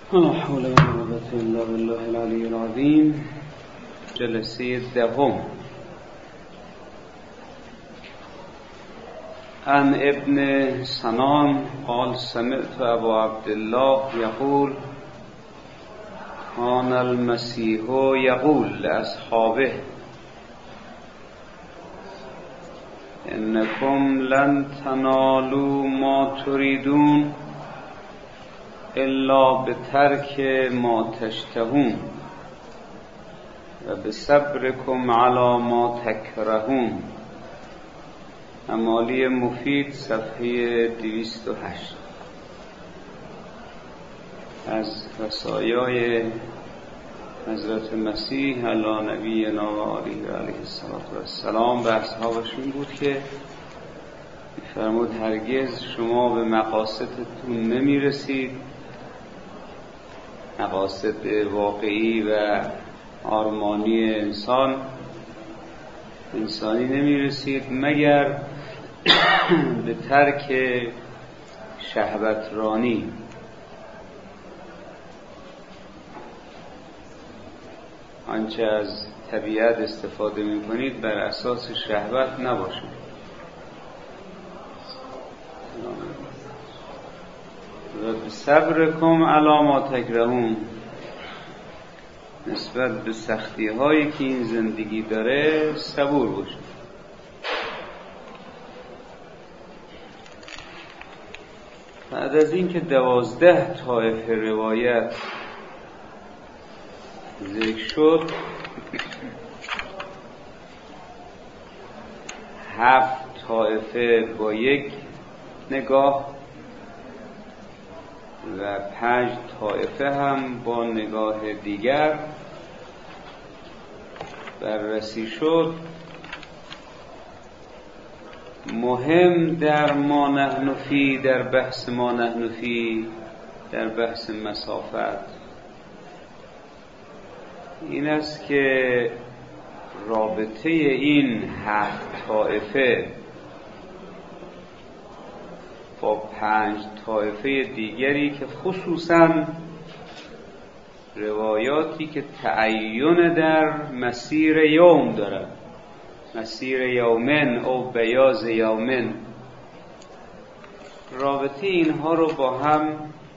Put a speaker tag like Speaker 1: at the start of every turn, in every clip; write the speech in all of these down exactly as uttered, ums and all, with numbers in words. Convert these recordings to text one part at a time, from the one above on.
Speaker 1: لا حول ولا قوة الا بالله العلی العظیم. جلسه دهم. عن ابن سنان قال سمعت ابا عبدالله یقول کان المسیح یقول لاصحابه انکم لن تنالوا ما تريدون الا بترک ما تشتهون و بصبرکم علی ما تکرهون. امالی مفید صفحه دویست و هشت. از وصایای حضرت مسیح علی نبینا و آله و علیه السلام به اصحابشون بود که فرمود هرگز شما به مقاصدتون نمیرسید، مقاصد واقعی و آرمانی انسان انسانی نمیرسید مگر به ترک شهوترانی. آنچه از طبیعت استفاده میکنید بر اساس شهوت نباشید. و بصبرکم علی ما تکرهون، نسبت به سختی هایی که این زندگی داره صبور باشید. بعد از این که دوازده طایفه روایت ذکر شد، هفت طایفه با یک نگاه و پنج طایفه هم با نگاه دیگر بررسی شد. مهم در ما نحن فی، در بحث ما نحن فی، در بحث مسافت این است که رابطه این هفت طایفه با پنج طایفه دیگری که خصوصاً روایاتی که تعین در مسیر یوم دارد، مسیر یومن او بیاض یومن، رابطه اینها رو با هم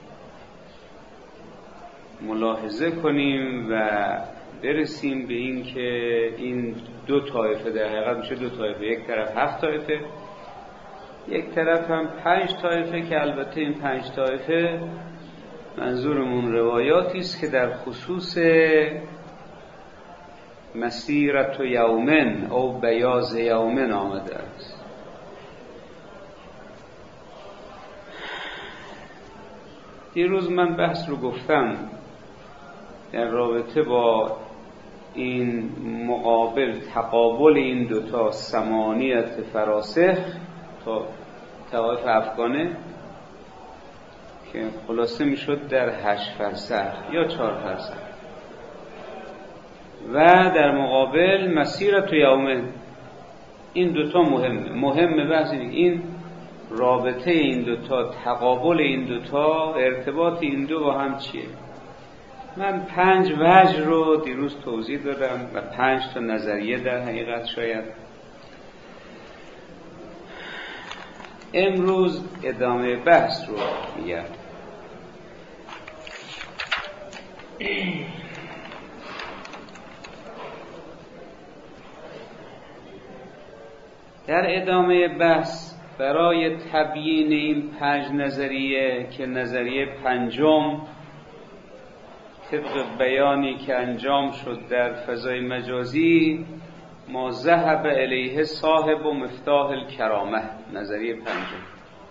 Speaker 1: ملاحظه کنیم و برسیم به این که این دو طایفه در حقیقت میشه دو طایفه، یک طرف هفت طایفه، یک طرف هم پنج طایفه، که البته این پنج طایفه منظورمون روایاتی است که در خصوص مسیرت و یومن او بیاض یومن آمده است. دیروز من بحث رو گفتم در رابطه با این مقابل تقابل این دوتا ثمانیت فراسخ تا طوایف افغانه که خلاصه میشد در هشت فرسخ یا چهار فرسخ، و در مقابل مسیرت و یومه. این دوتا مهمه مهمه بحث اینه این رابطه این دوتا، تقابل این دوتا، ارتباط این دو با هم چیه. من پنج وجه رو دیروز توضیح دادم و پنج تا نظریه در حقیقت. شاید امروز ادامه بحث رو میگم. در ادامه بحث برای تبیین این پنج نظریه که نظریه پنجم طبق بیانی که انجام شد در فضای مجازی، ما ذهب الیه صاحب و مفتاح الکرامه، نظریه پنجم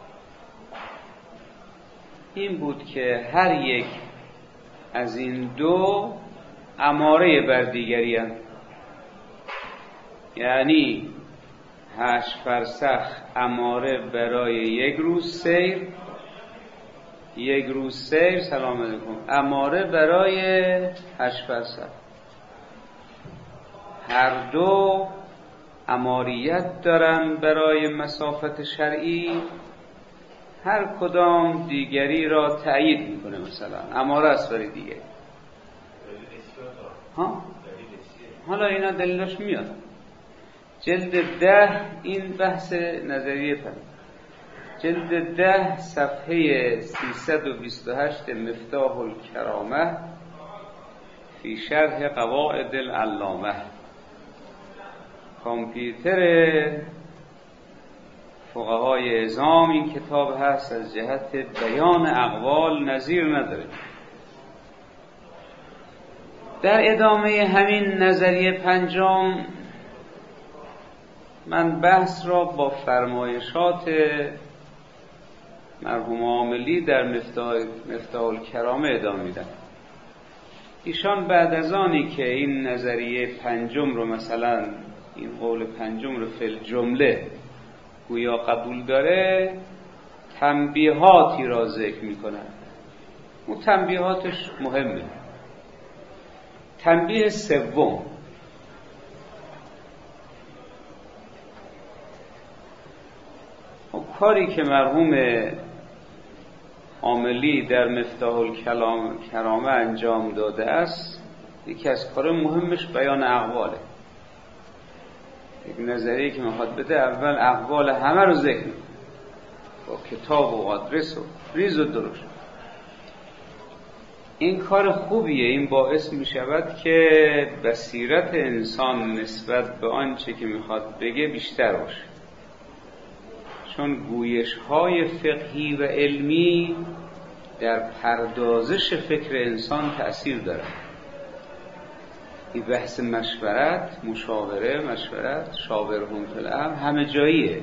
Speaker 1: این بود که هر یک از این دو اماره بر دیگری هست. یعنی هشت فرسخ اماره برای یک روز سیر، یک روز سیر سلام علیکم اماره برای هشت فرسخ. هر دو اماریت دارن برای مسافت شرعی هر کدام دیگری را تأیید میکنه. مثلا اماره است برای دیگری. ها؟ حالا اینا دلیلش میاد. جلد ده این بحث نظریه پر. جلد ده صفحه سیصد و بیست و هشت مفتاح الکرامه فی شرح قواعد العلامه. کامپیوتر فقهای عظام این کتاب هست، از جهت بیان اقوال نظیر نداره. در ادامه همین نظریه پنجم من بحث را با فرمایشات مرحوم عاملی در مفتاح مفتاح الکرامه ادامه میدم. ایشان بعد از آنی که این نظریه پنجم رو، مثلا این قول پنجم رو فی الجمله گویا قبول داره، تنبیهاتی را ذکر میکنه. اون تنبیهاتش مهمه. تنبیه سوم، کاری که مرحوم عاملی در مفتاح الکرامه انجام داده است، یکی از کار مهمش بیان اقواله. یک نظریه که میخواد بده، اول اقوال همه رو ذکر میکنه با کتاب و آدرس و ریز و درشت. این کار خوبیه. این باعث میشود که بصیرت انسان نسبت به آنچه که میخواد بگه بیشتر باشه، چون گویش های فقهی و علمی در پردازش فکر انسان تأثیر داره. این بحث مشورت، مشاوره، مشورت، شاورهم فی الامر همه جاییه.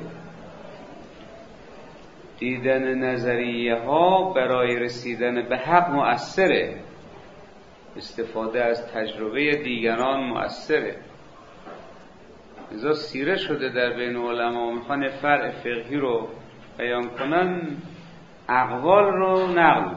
Speaker 1: دیدن نظریه ها برای رسیدن به حق مؤثره. استفاده از تجربه دیگران مؤثره. لذا سیره شده در بین علما میخوان فرع فقهی رو بیان کنن، اقوال رو نقل.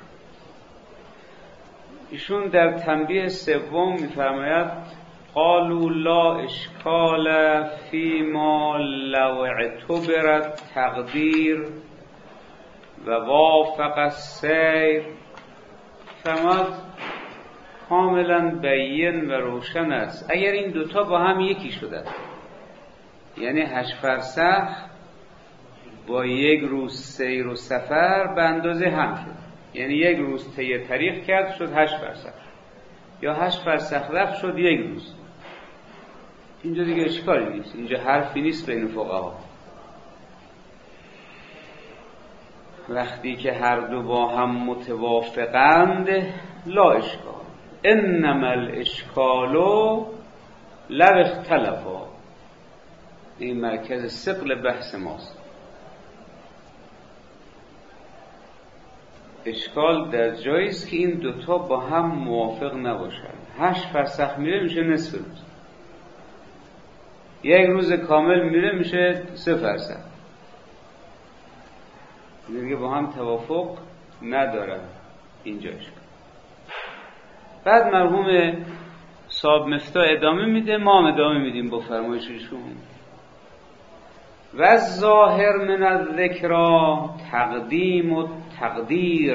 Speaker 1: ایشون در تنبیه سوم میفرماید قالوا لا اشکال فی ما لو اعتبر تقدیر و وافق السیر. فرماید کاملا بیان و روشن است اگر این دوتا با هم یکی شدن، یعنی هشت فرسخ با یک روز سیر و سفر به اندازه هم شد، یعنی یک روز طی طریق کرد شد هشت فرسخ، یا هشت فرسخ رفت شد یک روز. اینجا دیگه اشکالی نیست، اینجا حرفی نیست بین فقها. وقتی که هر دو با هم متوافقند لا اشکال، انما الاشکال لو اختلفا. این مرکز ثقل بحث ماست. اشکال در جایی است که این دوتا با هم موافق نباشند. هشت فرسخ میره میشه نصف روز، یک روز کامل میره میشه سه فرسخ. دیگه با هم توافق ندارن. اینجا اشکال. بعد مرحوم صاحب مفتاح ادامه میده، ما هم ادامه میدیم با فرمایششون. و ظاهر من الذکر تقدیم و تقدیر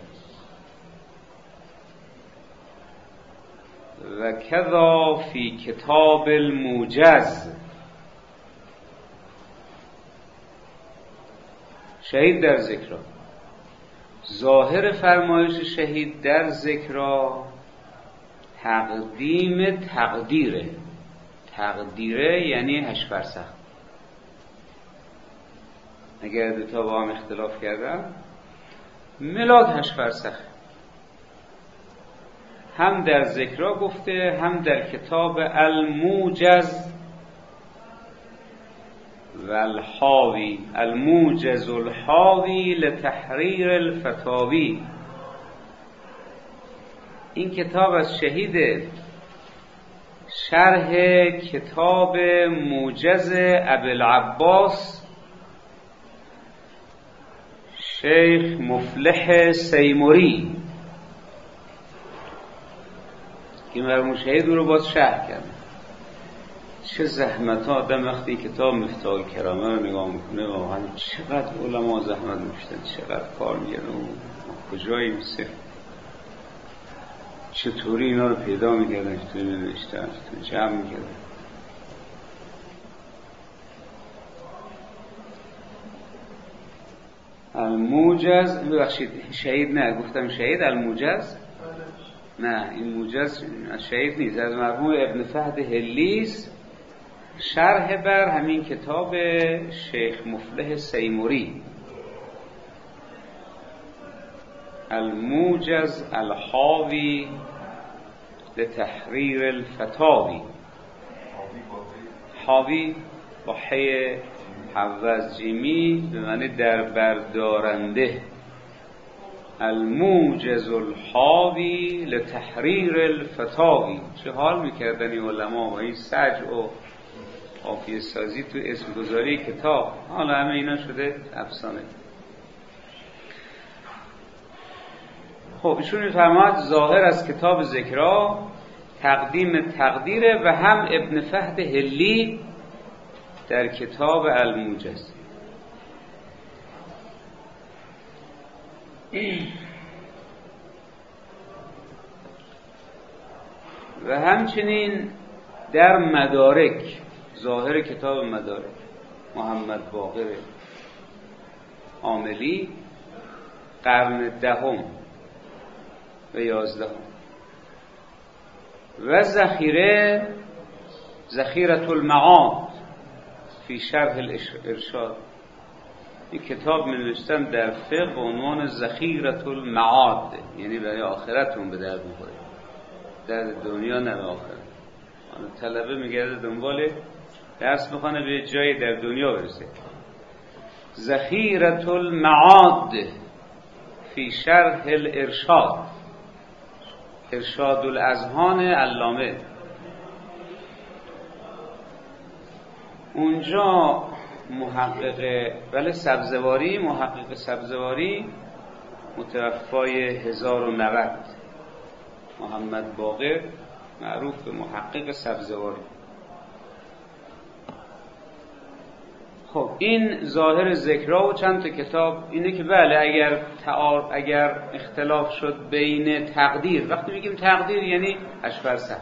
Speaker 1: و کذا فی کتاب الموجز. شهید در ذکر، ظاهر فرمایش شهید در ذکر تقدیم تقدیره. تقدیره یعنی هشت فرسخ. اگر دوتا با هم اختلاف کردن، ملاک هشت فرسخ. هم در ذکر گفته، هم در کتاب الموجز و الحاوی. الموجز الحاوی لتحریر الفتاوی. این کتاب از شهید شرح کتاب موجز ابوالعباس شیخ مفلح سیموری که مرحوم شهید رو باز شرح کرد. چه زحمت ها آدم وقتی کتاب مفتاح الکرامه رو نگاه میکنه واقعا چقدر علما زحمت میکشن، چقدر کار میگن و کجایی میسه، چطوری اینا رو پیدا میکردن، چطوری نوشتن، چطوری جمع میکردن. الموجز، ببخشید شهید نه گفتم شهید، الموجز نه، این موجز شهید نیست، از مرحوم ابن فهد هلیس، شرح بر همین کتاب شیخ مفلح سیموری، الموجز الحاوی لتحریر الفتاوی، حاوی با حی حوز جیمی به معنی در بردارنده، الموجز الحاوی لتحریر الفتاوی. چه حال میکردن این علما و این سجع و قافیه سازی تو اسم گذاری کتاب، حالا همه اینا شده افسانه. خب ایشون میفرماد ظاهر از کتاب ذکرا تقدیم تقدیره و هم ابن فهد هلی در کتاب الموجز. و همچنین در مدارک، ظاهر کتاب مدارک محمد باقر عاملی قرن دهم و یازدهم و ذخیره ذخیرة المعاد فی شرح الارشاد، این کتاب می نوشتن در فقه به عنوان ذخیرة المعاد، یعنی برای آخرتون به درد میخوره، در دنیا نه آخرت. آن طلبه میگرده دنبال درس بخونه به جایی در دنیا برسه. ذخیرة المعاد فی شرح الارشاد، ارشاد الاذهان علامه. اونجا محقق بله سبزواری، محقق سبزواری متوفای هزار و نود، محمد باقر معروف به محقق سبزواری. خب این ظاهر ذکرها و چند تا کتاب اینه که بله اگر تعار اگر اختلاف شد بین تقدیر، وقتی میگیم تقدیر یعنی اشفرسه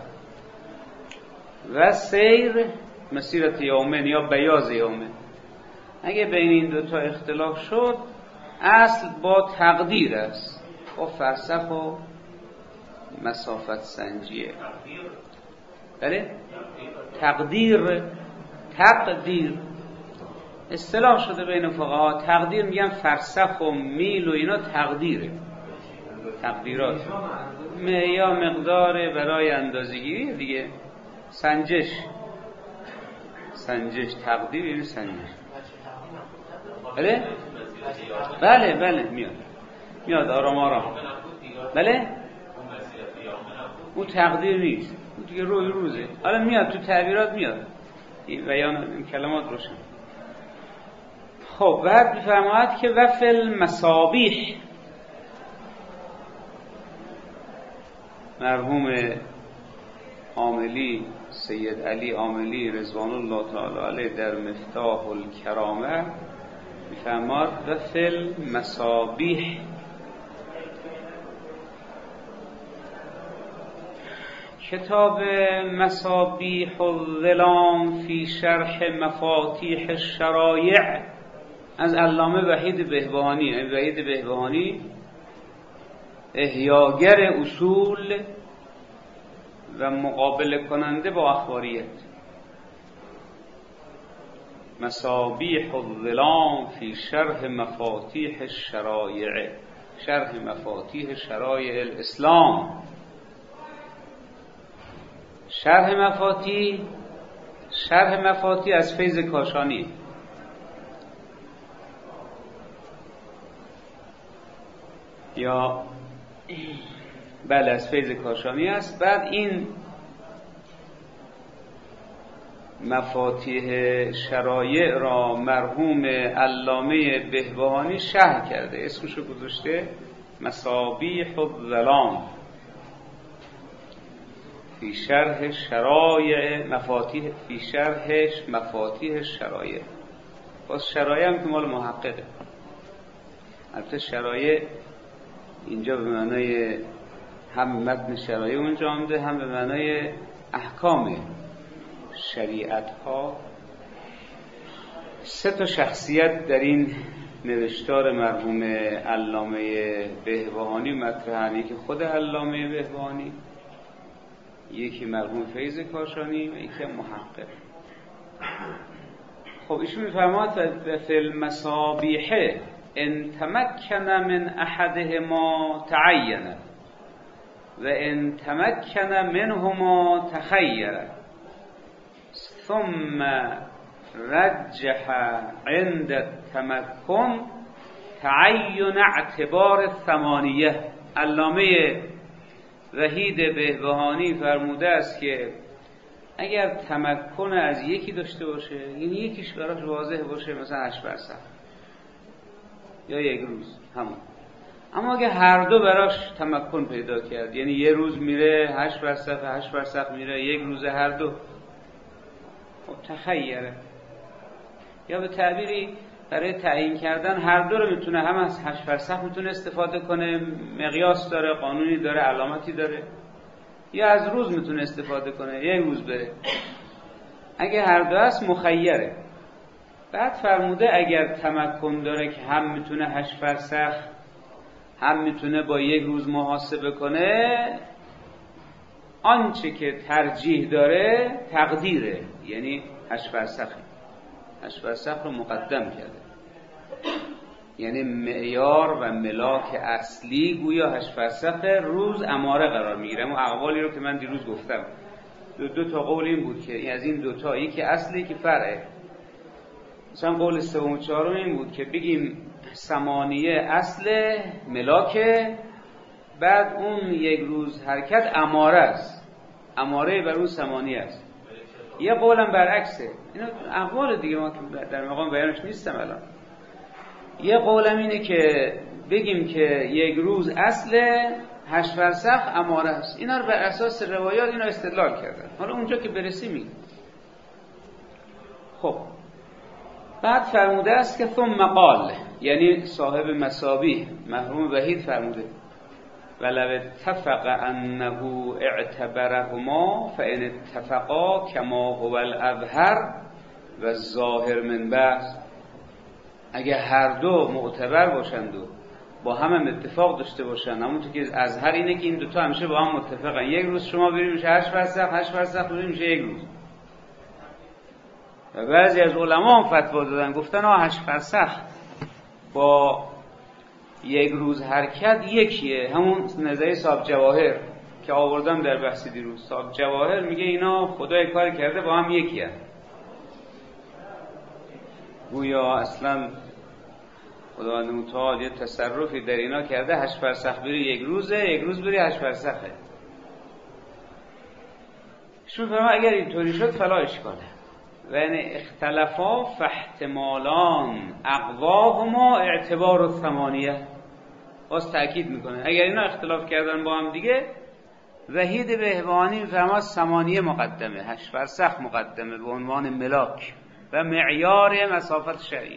Speaker 1: و سیر مسیرت یومن یا بیاض یومن، اگه بین این دوتا اختلاف شد اصل با تقدیر است، با فرسخ و مسافت سنجیه. بله تقدیر، تقدیر اصطلاح شده بین فقها، تقدیر میگن فرسخ و میل و اینا تقدیره، تقدیرات یا مقدار برای اندازه‌گیری دیگه، سنجش، سنجش تقدیر یعنی سنجش. بله بله بله میاد میاد آرام آرام. بله اون تقدیر نیست، اون دیگه روی روزه. حالا میاد تو تعبیرات میاد این بیان این کلمات روشن. خب بعد میفرماید که وفل مسابیح، مرحوم عاملی سید علی عاملی رضوان الله تعالی علیه در مفتاح الکرامه میفرماید وفل مسابیح، کتاب مصابیح الظلام فی شرح مفاتیح الشرایع از علامه وحید بهبهانی. وحید بهبهانی احیاگر اصول و مقابله کننده با اخباریت. مصابیح الظلام فی شرح مفاتیح الشرایع، شرح مفاتیح شرایع الاسلام. شرح مفاتیح، شرح مفاتیح از فیض کاشانی، یا بله از فیض کاشانی است. بعد این مفاتیح شرایع را مرحوم علامه بهبهانی شرح کرده، اسمشو گذاشته مصابیح الظلام فی شرح شرایع مفاتیح فی شرحش مفاتیح شرایع. باز شرایع هم که مال محققه. البته شرایع اینجا به معنای هم متن شرایع اونجا آمده، هم به معنای احکام شریعت ها. سه تا شخصیت در این نوشتار مرحوم علامه بهبهانی مطرحن. یکی خود علامه بهبهانی، یکی مرحوم فیض کاشانی و یکی محقق. خب ایشون می‌فرماد فی المصابیح ان تمکن من احدهما تعین و ان تمکن منهما تخیر ثم رجح عند التمکن تعین اعتبار الثمانیه. علامه وحید بهبهانی فرموده است که اگر تمکن از یکی داشته باشه، یعنی یکیش براش واضح باشه، مثلا هشت فرسخ یا یک روز همون، اما اگه هر دو براش تمکن پیدا کرد، یعنی یه روز میره هشت فرسخ، هشت فرسخ میره یک روز هر دو، خب تخیره. یا به تعبیری برای تعیین کردن هر دو رو میتونه، هم از هشت فرسخ میتونه استفاده کنه، مقیاس داره، قانونی داره، علامتی داره، یا از روز میتونه استفاده کنه، یک روز بره. اگه هر دو هست مخیره. بعد فرموده اگر تمکن داره که هم میتونه هشت فرسخ هم میتونه با یک روز محاسبه کنه، آنچه که ترجیح داره تقدیره، یعنی هشت فرسخه. هشت فرسخ رو مقدم کرده، یعنی معیار و ملاک اصلی گویا هشت فرسخ، روز اماره قرار میگیره. اون اقوالی رو که من دیروز گفتم، دو, دو تا قول این بود که از این دو تا یکی اصلی که فرعه. مثلا قول سوم و چهارم این بود که بگیم ثمانیه اصل ملاکه، بعد اون یک روز حرکت اماره است، اماره بر اون ثمانیه است. یه قولم برعکسه. اینا اقوال دیگه ما در مقام بیانش نیستم الان. یه قولم اینه که بگیم که یک روز اصل، هشت فرسخ اماره است. اینا رو بر اساس روایات اینا استدلال کردن. حالا اونجا که برسیم میگم. خب بعد فرموده است که ثم قال، یعنی صاحب مصابیح مرحوم وحید فرموده ولو اتفق انه اعتبرهما فان اتفقا کما هو الاظهر و الظاهر من بحث. اگه هر دو معتبر باشند و با هم, هم اتفاق داشته باشند، همونطور که اظهر اینه که این دوتا همیشه با هم متفقن. یک روز شما برید میشه هشت فرسخ، هشت فرسخ برید میشه یک روز. و بعضی از علما هم فتوا دادن، گفتن آه هشت فرسخ با یک روز حرکت یکیه. همون نظریه صاحب جواهر که آوردم در بحث دیروز. صاحب جواهر میگه اینا خدای کار کرده با هم یکیه، گویا اصلا خداوند متعال یه تصرفی در اینا کرده، هشت فرسخ بری یک روزه، یک روز بری هشت فرسخه. شون فرما اگر اینطوری شد فلا اشکاله. و یعنی اختلافا فاحتمالان اقواهما اعتبار الثمانیه. باز تأکید میکنه اگر اینا اختلاف کردن با هم دیگه، وحید بهبهانی میفرما ثمانیه مقدمه، هشت فرسخ مقدمه به عنوان ملاک و معیار مسافت شرعی.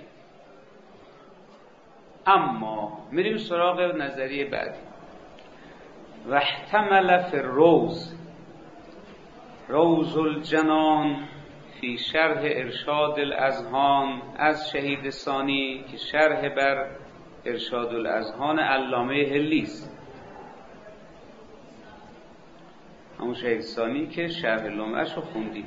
Speaker 1: اما میریم سراغ نظریه بعدی. و احتمل فی الروز روز الجنان فی شرح ارشاد الاذهان از شهید ثانی که شرح بر ارشاد الاذهان علامه هلیست. همون شهید ثانی که شرح لمعش رو خوندیم.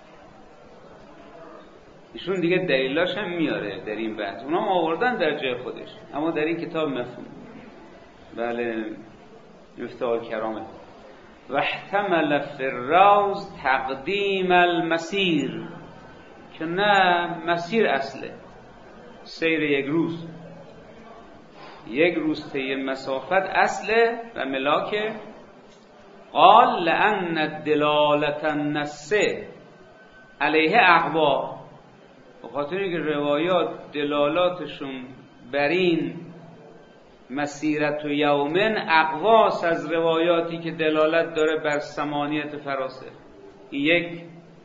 Speaker 1: ایشون دیگه دلیلاش هم میاره در این بحث، اونا هم آوردن در جای خودش، اما در این کتاب مفهوم. بله مفتاح الکرامه. و احتمل فی الروز تقدیم المسیر، که نه مسیر اصله، سیر یک روز، یک روز طی مسافت اصله و ملاکه. قال لأن الدلالة النص علیه اقوا، به خاطر اینکه روایات دلالاتشون بر این مسیرت و یومن اقواس از روایاتی که دلالت داره بر ثمانیت فراسخ. یک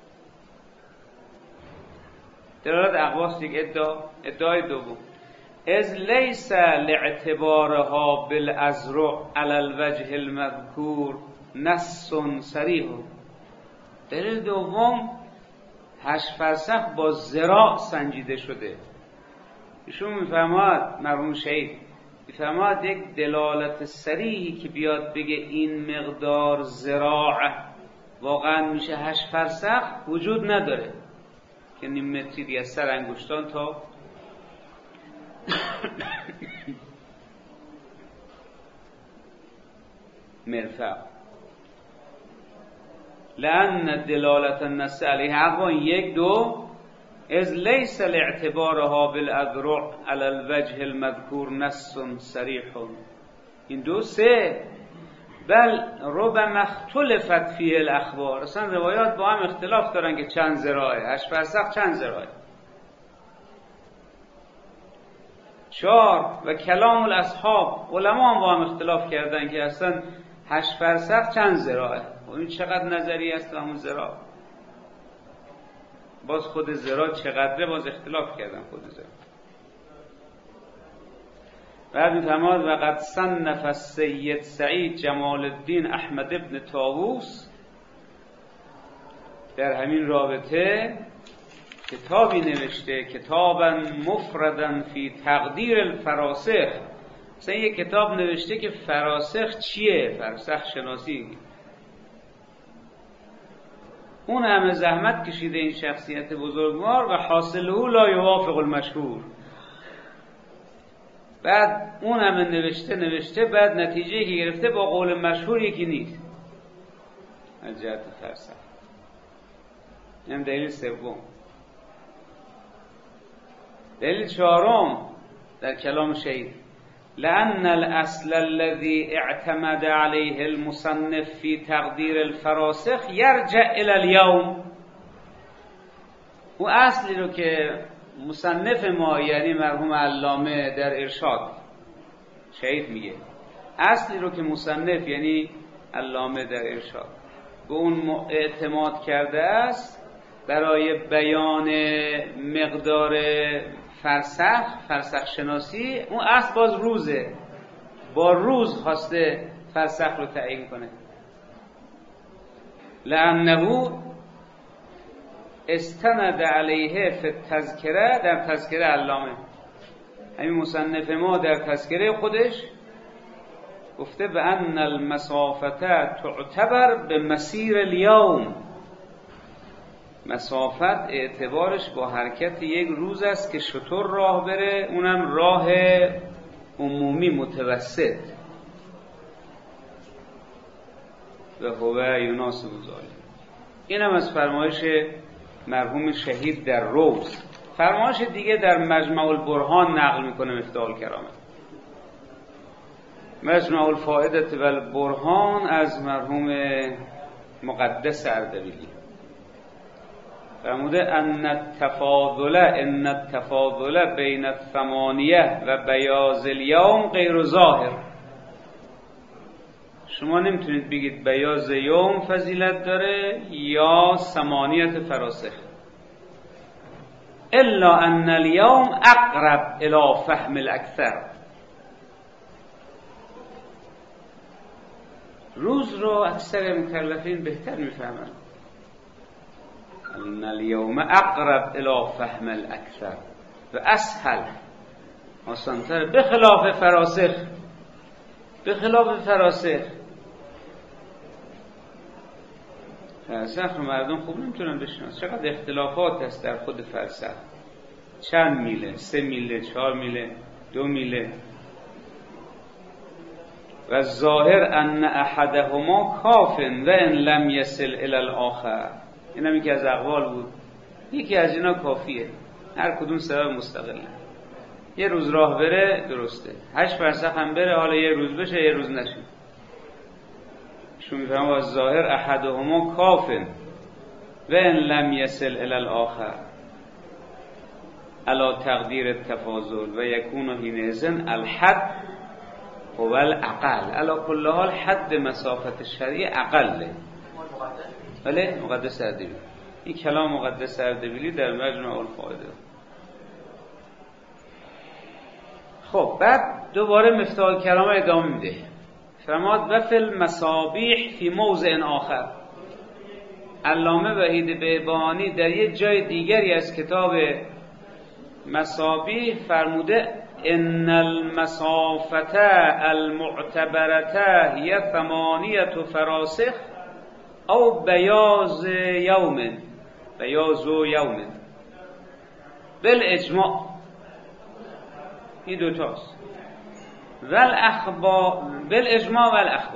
Speaker 1: دلالت اقواس، یک ادعا. ادعای دوم از لیس لاعتبارها بالازرع علی الوجه المذکور نص صریح. دلیل دوم هشت فرسخ با ذراع سنجیده شده. ایشون میفرماد مرحوم شهید میفرماد یک دلالت صریحی که بیاد بگه این مقدار ذراع واقعا میشه هشت فرسخ وجود نداره، که نیم متری دیگه از سر انگشتان تا مرفق. لأن دلالت النص علیه اقوان. یک دو از لیس لاعتبارها بالاذرع علی الوجه المذکور نص صریح. این دو. سه بل ربما اختلفت فیه الاخبار. اصلا روایات با هم اختلاف دارن که چند ذراعه، هشت فرسخ چند ذراعه. چهار و کلام الاصحاب، علما هم با هم اختلاف کردن که اصلا هشت فرسخ چند ذراعه. این چقدر نظری است همون ذراع. باز خود ذراع چقدره باز اختلاف کردن خود ذراع. بعد میفرماد و قد صنف السید سعید جمال الدین احمد ابن طاووس در همین رابطه کتابی نوشته، کتابا مفردا فی تقدیر الفراسخ. مثلا یک کتاب نوشته که فراسخ چیه، فرسخ شناسی. اون همه زحمت کشیده این شخصیت بزرگوار و حاصله لا یوافق المشهور. بعد اون همه نوشته نوشته بعد نتیجه که گرفته با قول مشهور یکی نیست از جهت فرسخ. این دلیل سوم. دلیل چهارم در کلام شهید لأن الأصل الذي اعتمد عليه المصنف في تقدير الفراسخ يرجع إلى اليوم. و اصلی رو که مصنف ما یعنی مرحوم علامه در ارشاد شهید میگه، اصلی رو که مصنف یعنی علامه در ارشاد به اون اعتماد کرده است برای بیان مقدار فرسخ، فرسخ شناسی، اون اصل باز روزه. با روز خواسته فرسخ رو تعیین کنه. لأنه استند علیه فی التذکره، در تذکره علامه همین مصنف ما در تذکره خودش گفته به ان المسافت تعتبر به مسیر الیوم. مسافت اعتبارش با حرکت یک روز است که شطور راه بره، اونم راه عمومی متوسط. و هو یناسب ذلک. اینم از فرمایش مرحوم شهید در روز. فرمایش دیگه در مجمع البرهان نقل میکنه مفتاح الکرامه. مجمع الفائده و البرهان از مرحوم مقدس اردبیلی فرموده ان التفاضل ان التفاضل بین الثمانیه و بیاض الیوم غیر ظاهر. شما نمیتونید بگید بیاض یوم فضیلت داره یا ثمانیت فراسخ، الا ان الیوم اقرب الی فهم الاکثر. روز رو اکثر مکلفین بهتر میفهمن. ان الیوم اقرب الی فهم الاکثر و اسهل، آسان‌تر، بخلاف فراسخ. بخلاف فراسخ فرسخ رو مردم خوب نمیتونن بشناسن. چقدر اختلافات هست در خود فرسخ. چند میله، سه میله، چهار میله، دو میله. و ظاهر ان احدهما کاف و ان لم یصل الی الاخر. این هم یکی از اقوال بود. یکی از اینا کافیه، هر کدوم سبب مستقله. یه روز راه بره درسته، هشت فرسخ هم بره، حالا یه روز بشه یه روز نشه. شو میفهمم از ظاهر احدهما کافن و ان لم یصل الی الاخر علی تقدیر التفاضل و یکون حینئذ الحد هو الاقل. علی کل حال حد مسافت شرعی اقله. بله مقدس اردبیلی، این کلام مقدس اردبیلی در مجمع الفائده. خب بعد دوباره مفتاح الکلام ادامه میده، فرماد و فی المصابیح فی موضع آخر. علامه وحید بهبهانی در یک جای دیگری از کتاب مصابیح فرموده ان المسافه المعتبرته هی ثمانیه فراسخ او بیاض یوم بیاض یوم بالاجماع. این دوتاست. والاخبار بالاجماع والاخبار.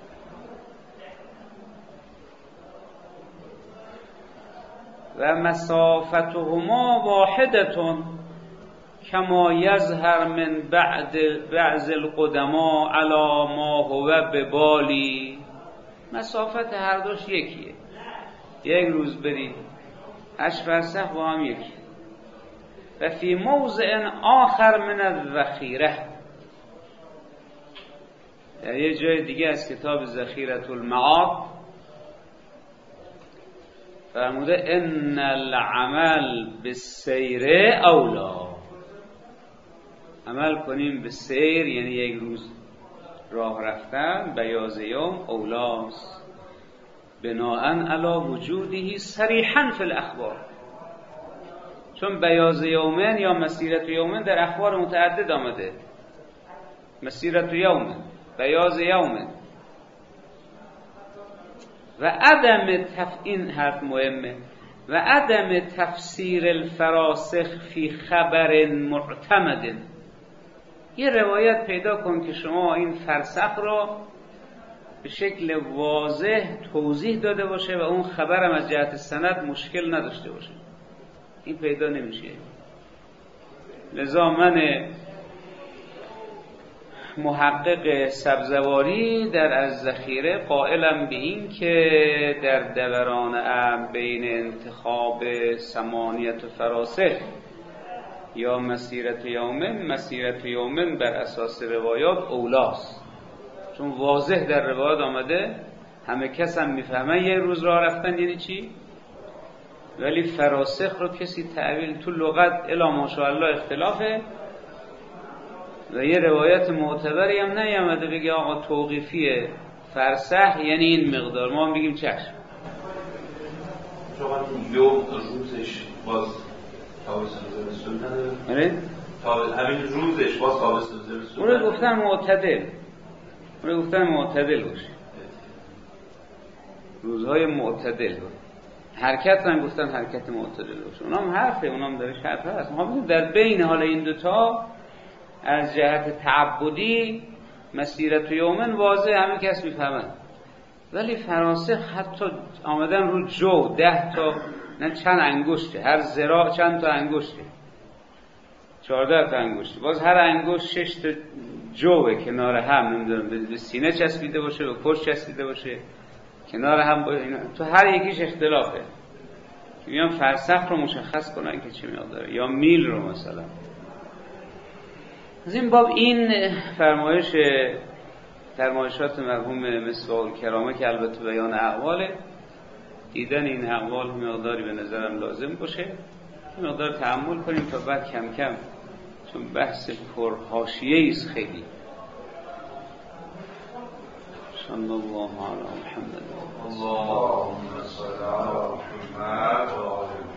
Speaker 1: و مسافتهما واحدتون کما یظهر من بعد بعض القدما علی ما هو ببالی. مسافت هر دوش یکیه، یک روز برید هشت فرسخ با هم یکی. و فی موضع آخر من الذخیره، در یه جای دیگه از کتاب ذخیرة المعاد فرموده ان العمل بالسیر اولا، عمل کنیم به سیر یعنی یک روز راه رفتن، بیاض یوم اولاست بناءً علی وجوده صریحاً فی الاخبار. چون بیاض یومن یا مسیرت یومن در اخبار متعدد آمده، مسیرت یومن، بیاض یومن. و عدم تف... این حرف مهمه، و عدم تفسیر الفراسخ فی خبر معتمد. یه روایت پیدا کن که شما این فرسخ را به شکل واضح توضیح داده باشه و اون خبرم از جهت سند مشکل نداشته باشه، این پیدا نمیشه. لذا من محقق سبزواری در الذخیره قائلم به این که در دوران امر بین انتخاب ثمانیت فراسخ یا مسیرت یومن، مسیرت یومن بر اساس روایات اولاست، چون واضح در روایات آمده، همه کس هم میفهمن یه روز راه رفتن یعنی چی. ولی فراسخ رو کسی تعبیر تو لغت الا ماشاءالله اختلافه و یه روایت معتبری هم نیامده بگه آقا توقیفیه فرسخ یعنی این مقدار، ما هم بگیم چشم.
Speaker 2: شما یوم روزش باز تابستون زمستون نداره؟ آره همین روزش باز تابستون زمستون.
Speaker 1: اون رو گفتن معتدل، اون رو گفتن معتدل باشه، روزهای معتدل باشه. حرکت هم گفتن حرکت معتدل باشه. اونام حرفه، اونام داره شرط هست. ما ببینیم در بین حال این دوتا از جهت تعبدی مسیرت یومن واضح همه کس میفهمن، ولی فراسخ حتی آمدن رو جو ده تا نه چند انگشته، هر ذراع چند تا انگشته، چهارده تا انگشته، باز هر انگشت شش تا جوه کنار هم، نمیدونم به سینه چسبیده باشه به پشت چسبیده باشه کنار هم با اینا. تو هر یکیش اختلافه. میان فرسخ رو مشخص کنن که چه مقداره، یا میل رو مثلا. از این باب این فرمایش فرمایشات مرحوم مصباح الکرامه که البته بیان اقواله، دیدن این اقوال مقداری به نظرم لازم باشه، مقدار تأمل کنیم تا بعد کم کم، چون بحث پرحاشیه‌ای است خیلی. صلی الله علی محمد.
Speaker 2: اللهم صل علی محمد.